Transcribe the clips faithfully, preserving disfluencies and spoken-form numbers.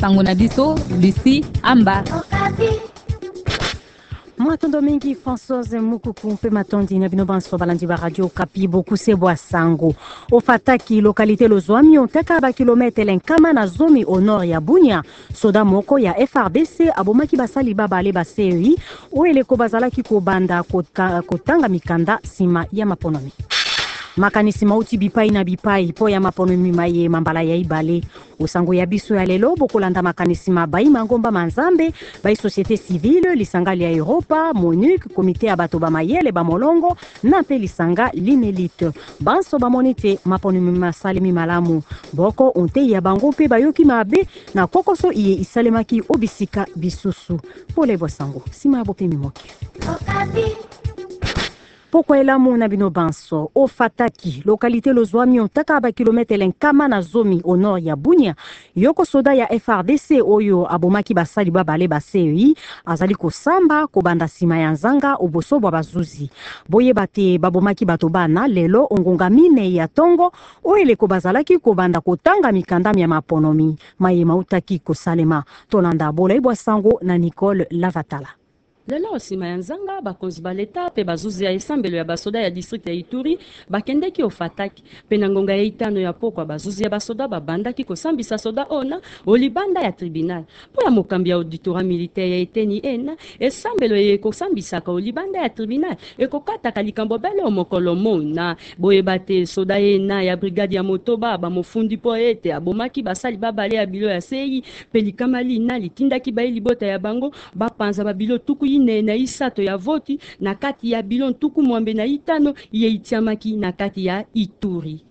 sango na biso Lucie Amba. Matondo mingi Françoise Mukuku mpe matondi na bino banso balandi ba radio Kapi boku sebwa sango ofataki localité lozwami onteka ba kilometre lenkama na zomi au nord ya Bunia soda moko ya F R D C abomaki basali babale ba C E I oeleko bazalaki kobanda kotanga mikanda sima ya maponomi makanisi mauti bipai na bipai po ya maponomi maye mambala ya ibale osango ya biso ya lelo bokolanda makanisi mabai mangomba manzambe bai société civile lisangali ya Europa MONUC comité ya bato ba mayele ba molongo na pe lisanga l'inélite banso ba monite maponomi masalemi malamu boko onte ya bango pe bayoki mabe na kokoso iye isalemaki obisika bisusu pole bosango sima bope mimoki Poko elamu na bino banso o fataki localité lozwami ontaka ba kilometre lenkama na zomi au nord ya Bunia yoko soda ya F R D C oyo abomaki basali babale ba C E I azali kosamba kobanda sima ya nzanga oboso bwa bazuzi boye bate babomaki bato bana lelo ongonga mine ya tongo oeleko bazalaki kobanda kotanga mikanda ya maponomi maye mautaki kosalema tolanda bola ibwa sango na Nicole Lavatala. Lelo osima ya nzanga bakonzi baleta pe bazuzi ya esambelo ya basoda ya district ya Ituri bakendeki ofataki pe na ngonga ya itano ya pokwa bazuzi ya basoda babandaki kosambisa soda ona olibanda ya tribunal po ya mokambi ya auditora militaire ya eteni ena esambelo ye kosambisaka olibanda ya tribunal ekokataka likambo bele omokolo mona boye bate soda ena ya brigade ya motoba bamofundi po ete abomaki basali babale ya bilo ya sei pe likama lina litindaki bayi libota ya bango bapanza babilo tuku ine na isato ya voti na kati ya bilon tuku mwambe na itano ye itiamaki na kati ya Ituri.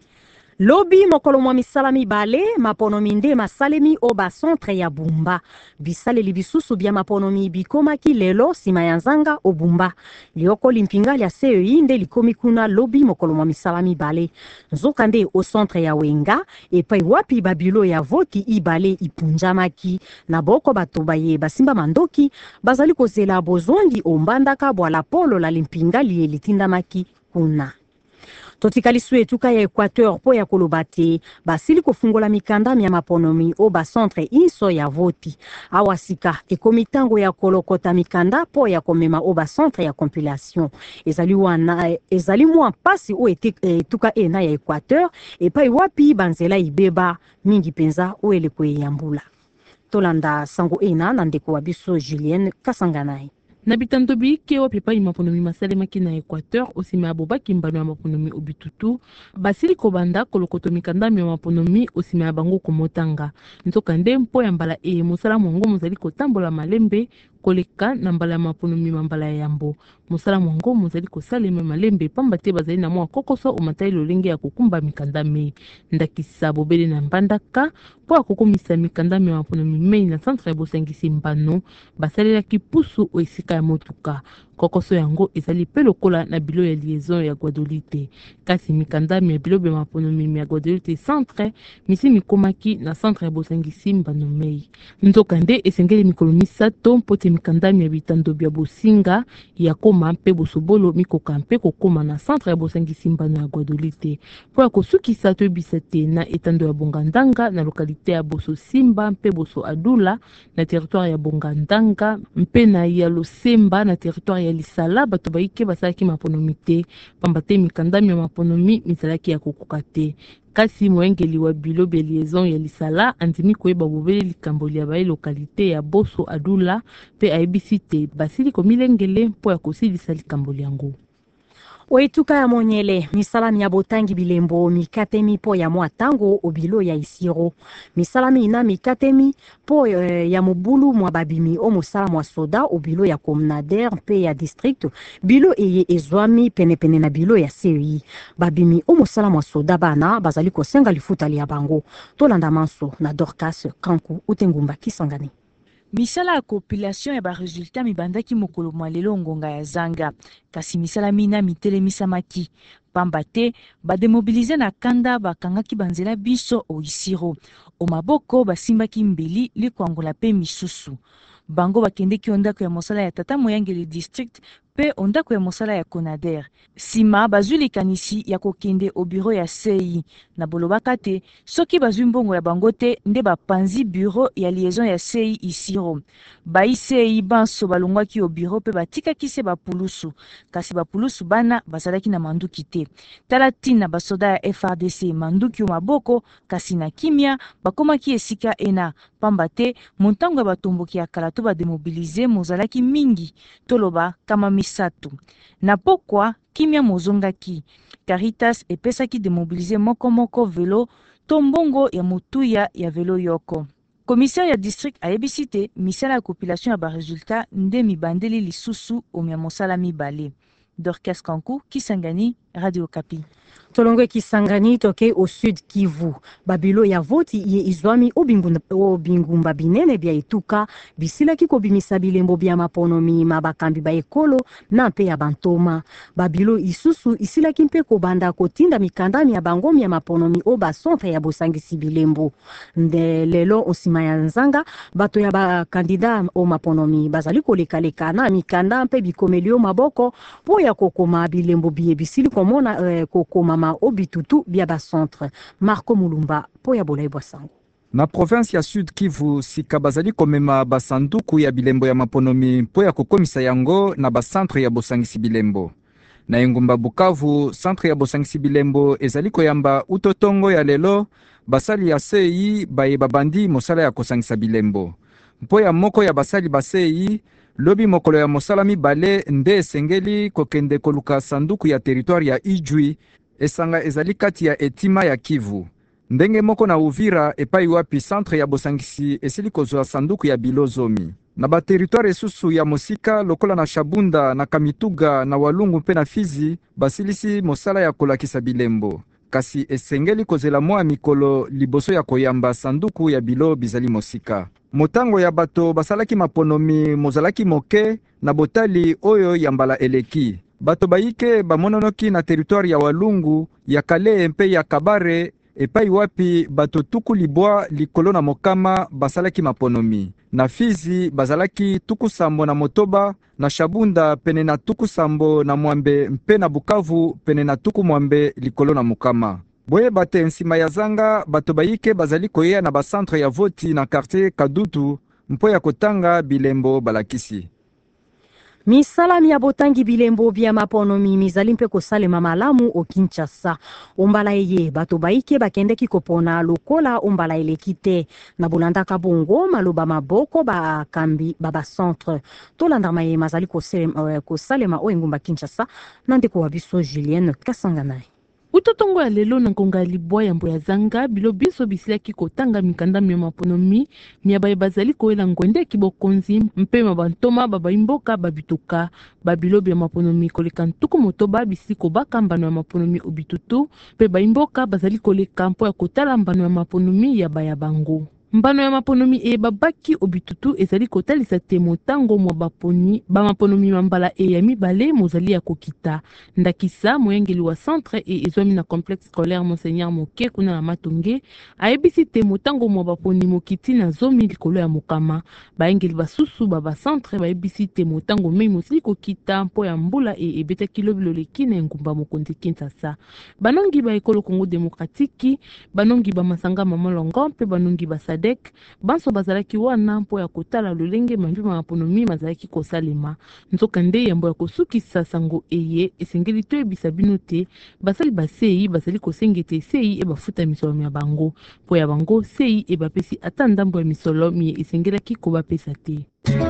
Lobi mokolo mwa misala mibale maponomi nde masalemi oba centre ya Bumba bisaleli bisusu bya maponomi bikomaki lelo sima ya nzanga obumba lioko limpinga ya C E I nde likomi kuna lobi mokolo mwa misala mibale nzoka nde o centre ya Wenga epai wapi babilo ya voti ibale ipunjamaki na boko bato baye basimba mandoki bazali kozela bozongi ombandaka bwala polo la limpinga liye litindamaki kuna. Totikali suetuka ya Equateur po ya kolobate basili kofungola mikanda ya maponomi o ba centre inso ya voti awasika ekomitango ya kolokota mikanda po ya komema o ba centre ya compilation ezali wana ezali mwa pasi o etuka ena ya Equateur epai wapi banzela ibeba mingi penza o eleko yambula tolanda sango ena na ndeko wa biso Julienne Kasanganai. Na bitando bike wa pepa imaponomi masalemaki na Equateur osima abobaki mbano ya maponomi obitutu basili kobanda kolokoto mikanda ya maponomi osima ya bango komotanga nzoka nde mpo ya mbala e mosala mwango mozali kotambola malembe koleka na mbala ya maponomi mambala ya yambo mosala mwango mozali kosalema malembe pamba te bazali na mwa kokoso omatai lolenge ya kokumba mikanda me ndakisa bobele na mbandaka po akokomisa mikanda ya maponomi mei na centre ya bosangisi mbano basalelaki pusu o esika ya motuka kokoso yango ezali pe lokola na bilo ya liaison ya Guadeloupe kasi mikanda ya bilo be maponomi ya Guadeloupe centre misi mikomaki na centre ya bosangisi mbano mei nzoka nde esengeli mikolo misato mpote mikanda ya bitando bya bosinga ya koma mpe bosobolo mikoka mpe kokoma na centre ya bosangisi mbano ya Guadeloupe po ya kosukisa toyebisa te na etando ya Bongandanga na lokalite ya Boso Simba mpe Boso Adula na territoire ya Bongandanga mpe na ya Losemba na territoire ya Lisala bato baike basalaki maponomi te pamba te mikanda ya maponomi misalaki ya kokoka te kasi moengeli wa bilo be liaison ya Lisala andimi koyeba bobele likambo ya baye lokalite ya Boso Adula pe aibisi te basili komilengele mpo ya kosilisa likambo yango. Oituka ya monyele misalami ya botangi bilembo mikatemi po ya mwatango obilo ya isiro misalami ina mikatemi po uh, ya mobulu mwa babimi o mosala mwa soda obilo ya comnader pe ya district bilo eye ezwami pene pene na bilo ya C E I babimi o mosala mwa soda bana bazali kosenga lifuta ya bango tolanda manso na Dorcas Kanku utengumba Kisangani. Misala ya compilation ya ba resultat mibandaki mokolo mwa lelo ngonga ya zanga kasi misala mina mitele misamaki pamba te ba demobiliser na kanda bakangaki banzela biso o isiro o maboko basimbaki mbeli likwangola pe misusu bango bakendeki ondako ya mosala ya tata moyangeli district pe ondako ya mosala ya Conader. Sima bazwi likanisi ya kokende au bureau ya C I na bolobaka te soki bazwi mbongo ya bango te nde bapanzi bureau ya liaison ya C I isiro. Bai C I banso balongwaki au bureau pe batikaki se bapulusu kasi bapulusu bana bazalaki na manduki te. Tala tina basoda ya F R D C manduki o maboko kasi na kimia bakomaki esika ena pamba te montango ya batomboki ya kala to bademobilize mozalaki mingi toloba kama misatu. Na pokwa kimia mozongaki Caritas epesaki demobilize moko moko velo to mbongo ya mutuya ya velo yoko. Commissaire ya district ayebisi te misala ya population ya baresultat nde mibandeli lisusu omia mosala mibale. Dorcas Kankou, Kisangani, Radio Okapi. Tolongo Kisangani toke au sud Kivu. Babilo ya voti ye izwami obingumba binene bia ituka bisila kiko bimisa bilembo bia maponomi mabakambi ba ekolo na mpe ya bantoma. Babilo isusu isila kimpe ko banda kotinda mikandami ya bangomi ya maponomi oba centre ya bosangisi bilembo. Nde lelo osima ya nzanga bato ya ba kandida o maponomi bazali koleka leka na mikanda mpe bikomelio maboko po ya kokoma bilembo bie bisili komona eh, kokoma ma obitutu bia ba centre. Marco Mulumba po ya bolai bwasango. Na province ya Sud Kivu sika bazali komema basanduku ya bilembo ya maponomi po ya kokomisa yango na ba centre ya bosangisi bilembo. Na engumba Bukavu, centre ya bosangisi bilembo ezali koyamba utotongo ya lelo basali ya C I baye babandi mosala ya kosangisa bilembo. Po ya moko ya basali ba C I lobi mokolo ya mosala mibale nde esengeli kokende koluka sanduku ya territoire ya Ijwi esanga ezali kati ya etima ya Kivu. Ndenge moko na Uvira epai wapi centre ya bosangisi esili kozwa sanduku ya bilozomi. Na ba territoire esusu ya Mosika lokola na Shabunda na Kamituga na Walungu mpe na Fizi basilisi mosala ya kolakisa bilembo. Kasi esengeli kozela mwa mikolo liboso ya koyamba sanduku ya bilo bizali Mosika. Motango ya bato basalaki maponomi mozalaki moke na botali oyo ya mbala eleki. Bato baike bamononoki na territoire ya Walungu, ya Kale mpe ya Kabare epai wapi bato tuku libwa likolo na mokama basalaki maponomi. Na Fizi bazalaki tuku sambo na motoba, na Shabunda pene na tuku sambo na mwambe mpe na Bukavu pene na tuku mwambe likolo na mokama. Boye bate nsima ya zanga bato baike bazali koyea na bacentre ya voti na quartier Kadutu mpo ya kotanga bilembo balakisi. Misalami ya botangi bilembo bia maponomi mizali mpe kosalema malamu o Kinshasa. Ombala eye bato baike bakendeki kopona lokola ombala elekite. Na bolandaka bongo maloba maboko ba kambi baba centre. Tolanda maye mazali kosalema, kosalema o engumba Kinshasa nandeko wabiso Julienne Kasanganaye. Utotongo ya lelo na nkonga ya libwa ya mbo ya zanga bilo biso bisilaki kotanga mikanda myo maponomi miabaye bazali koela ngwende kibokonzi mpe mabantoma babaimboka babituka babilo bya maponomi koleka ntuku motoba bisili kobaka mbano ya maponomi obitutu mpe baimboka bazali koleka mpo ya kotala mbano ya maponomi ya baya bango. Mbano ya maponomi e babaki obitutu ezali kotalisa te motango mwa baponi ba maponomi mambala e ya mibale mozali ya kokita. Ndakisa moyengeli wa centre e ezwami na complexe scolaire Monseigneur Moke kuna na Matonge ayebisi te motango mwa baponi mokiti na zomi likolo ya mokama. Baengeli basusu baba centre bayebisi te motango mei mosili kokita mpo ya mbula e ebetaki lobilo leki na engumba mokonzi Kinshasa. Banongi ba ekolo Congo Démocratique, banongi ba masanga mamolongo mpe banongi ba dek banso bazalaki wana mpo ya kotala lolenge mambi maponomi mazalaki kosalema. Nzoka nde yambo ya kosukisa sango eye esengeli to ebisa bino te basali basei bazali kosengete sei e bafuta misolo ya bango mpo ya bango sei e bapesi ata ndambo ya misolo mi esengelaki kobapesa te.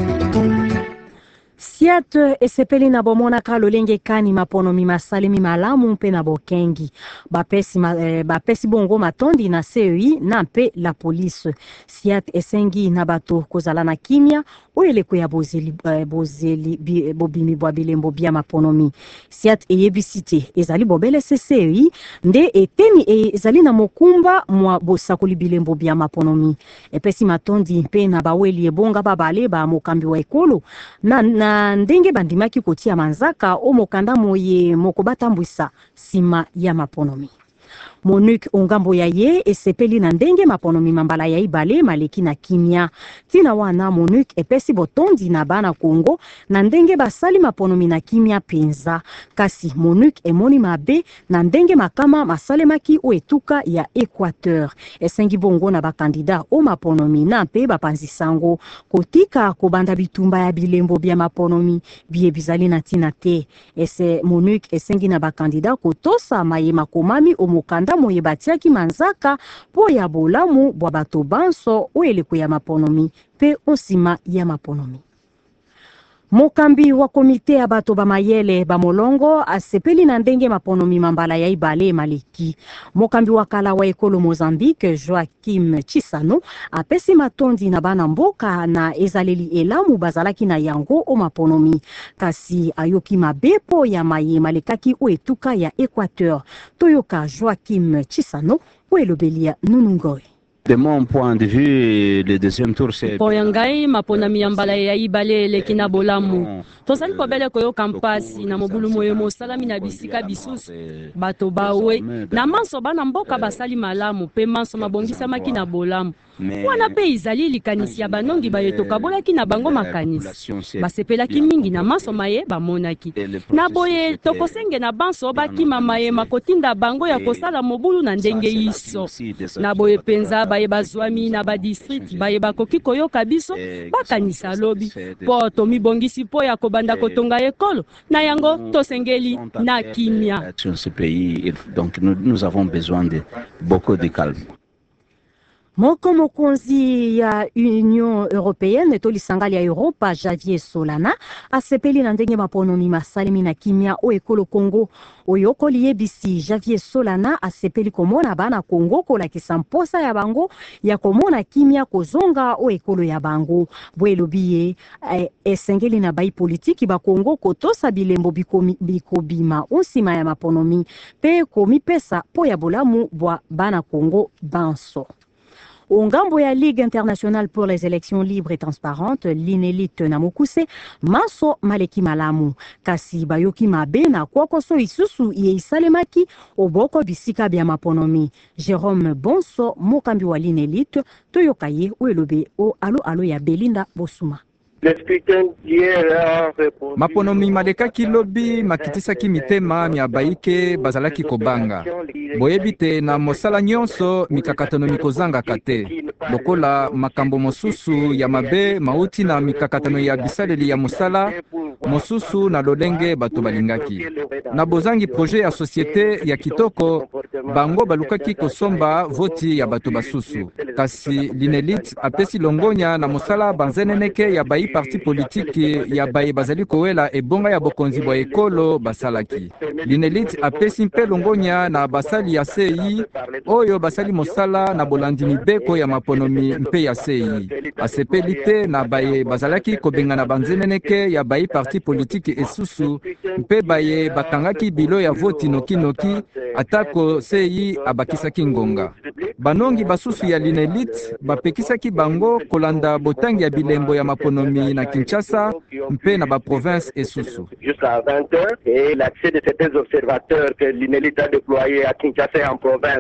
Siat esepeli na bomona ka lolenge kani maponomi masalemi malamu mpe na bokengi. Bapesi, ma, eh, bapesi bongo matondi na C E I na mpe la police. Siat esengi na bato kozala na kimia oeleko ya bozeli, eh, bozeli bi, bobimi bwa bilembo bia maponomi. Siat eyebisite ezali bobele C E I nde eteni ezali na mokumba mwa bosakoli bilembo bia maponomi. Epesi matondi mpe na baweli ebonga babale ba mokambi wa ekolo na, na na ndenge bandimaki kotia manzaka o mokanda moye moko batambwisa sima ya maponomi. MONUC ongambo ya ye esepeli na ndenge maponomi mambala ya ibale maleki na kimia. Tina wana MONUC epesi botondi na bana Kongo na ndenge basali maponomi na kimia penza. Kasi MONUC emoni mabe na ndenge makama masalemaki o etuka ya Equateur. Esengi bongo na bakandida o maponomi na mpe bapanzi sango kotika kobanda bitumba ya bilembo bya maponomi biye bizali na tina te. Ese MONUC esengi na bakandida kotosa maye makomami o mokanda moye batiaki manzaka po ya bolamu bwa bato banso o eleko ya maponomi pe osima ya maponomi. Mokambi wa komite ya bato ba mayele ba molongo asepeli na ndenge maponomi mambala ya ibale maleki. Mokambi wa kala wa ekolo Mozambique Joachim Chissano apesi matondi na bana mboka na ezaleli elamu bazalaki na yango o maponomi. Kasi ayoki mabepo ya maye malekaki o etuka ya Equateur. Toyoka Joachim Chissano o elobelia Nunungoy. De mon point de vue, le deuxième tour c'est po yangai maponami ya mbala ya ibale leki na bolamu. Tozali kobele koyo kampasi na mobulu moyo mosalami na bisika bisusu bato bawe na manso bana mboka basali malamu pe manso mabongisamaki na bolamu. Wana pe izali likanisi ya banongi bayetoka bolaki na bango makanisi basepelaki mingi na manso maye bamonaki na boye tokosenge na banso bakima maye makotinda bango ya kosala mobulu na ndenge iso na boye penza baye bazwami na badistrict baye bakoki koyoka biso bakanisa lobi po tomibongisi po ya kobanda kotonga ekolo na yango tosengeli na kimia. Donc nous, nous avons besoin de beaucoup de calme. Moko mokonzi ya Union Européenne to lisangali ya Europa Javier Solana asepeli na ndenge maponomi masalemi na kimia o ekolo Kongo oyoko liyebisi. Javier Solana asepeli komona bana Kongo kola kisamposa ya bango ya komona kimia kozonga o ekolo ya bango bwelobiye eh, esengeli na bai politiki ba Kongo kotosa bilembo bikomi, bikobima onsima ya maponomi pe komi pesa po ya bolamu bwa bana Kongo banso. Ongambo ya Ligue internationale pour les élections libres et transparentes, l'Inélite na mokuse, manso maleki malamu. Kasi bayoki mabe na kwakoso isusu ye isalemaki oboko bisika bya maponomi. Jérôme Bonso, mokambi wa l'Inélite, toyokaye uelobe o alo alo ya Belinda Bosuma. Maponomi malekaki lobi makitisaki mitema mia baike bazalaki kobanga. Boyebite na mosala nyonso mikakatano mikozanga kate. Lokola makambo mosusu ya mabe mauti na mikakatano ya bisaleli ya mosala mosusu na lolenge bato balingaki. Na bozangi projet ya société ya kitoko bango balukaki kosomba voti ya bato basusu. Kasi l'Inélite apesi longonya na mosala banzeneneke ya bayi parti politiki ya baye bazali kowela ebonga ya bokonzi bwa ekolo basalaki. L'Inélite apesi mpe longonya na basali ya C I oyo basali mosala na bolandi mibeko ya maponomi mpe ya C I. Asepeli te na baye bazalaki kobenga na banzeneneke ya bayi parti politiki esusu mpe baye bakangaki bilo ya voti noki noki atako C I abakisaki ngonga. Banongi basusu ya l'Inélite bapekisaki bango kolanda botangi ya bilembo ya maponomi na Kinshasa mpe na ba province esusu. Jusqu'à vingt heures et l'accès de certains observateurs que l'Inélite a déployé à Kinshasa et en province.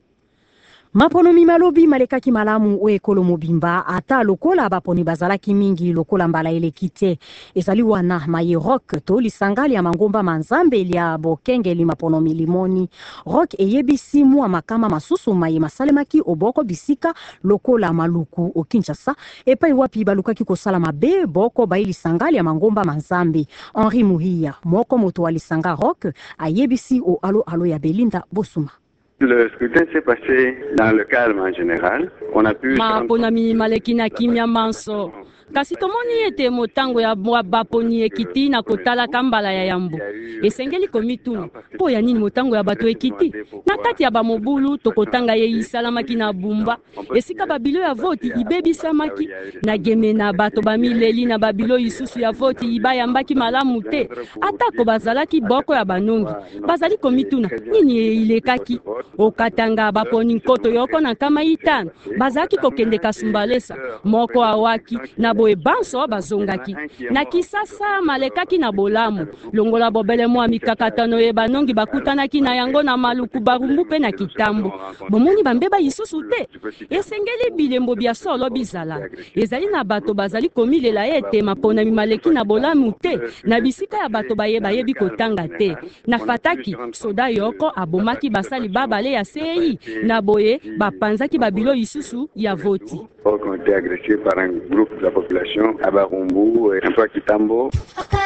Maponomi malobi malekaki malamu o ekolo mobimba ata lokola baponi bazalaki mingi lokola mbala elekite ezali wana maye rock to lisangali ya mangomba manzambe lia bokengeli maponomi limoni rock eyebisi mwa makama masusu maye masalemaki oboko bisika lokola maluku o Kinshasa epai wapi balukaki kosala mabe boko bai lisangali ya mangomba manzambe. Henri Muhia moko moto wa lisanga rock ayebisi o alo alo ya Belinda Bosuma. Le scrutin s'est passé dans le calme en général. On a pu... Maponami maleki na kimia manso. Kasi tomoni ete motango ya mwa baponi ekiti na kotala kambala ya yambu. Esengeli komitunu. Po ya nini motango ya bato ekiti? Na kati ya bamobulu tokotanga ye isalamaki na bumba. Esika babilo ya voti ibebi samaki. Na geme na bato bamileli na babilo isusu ya voti ibayambaki malamu te. Atako bazalaki boko ya banongi. Bazali komituna. Nini ilekaki? Okatanga baponi nkoto yoko na kama itano. Bazaki kokende kasumbalesa. Moko awaki. Na boye banso bazongaki na Kisasa malekaki na bolamu longola bobele mwa mikakatano ye banongi bakutanaki na yango na maluku barumbu pe na kitambo bomoni bambeba lisusu te esengeli bilembo bya solo bizala ezali na bato bazali komilela ete mapona mimaleki na bolamu te na bisika ya bato bayeba yebi kotanga te na fataki soda yoko abomaki basali babale ya sei na boye bapanzaki babilo lisusu ya voti ont été agressés par un groupe de la population à Barumbu et un peu à Kitambo.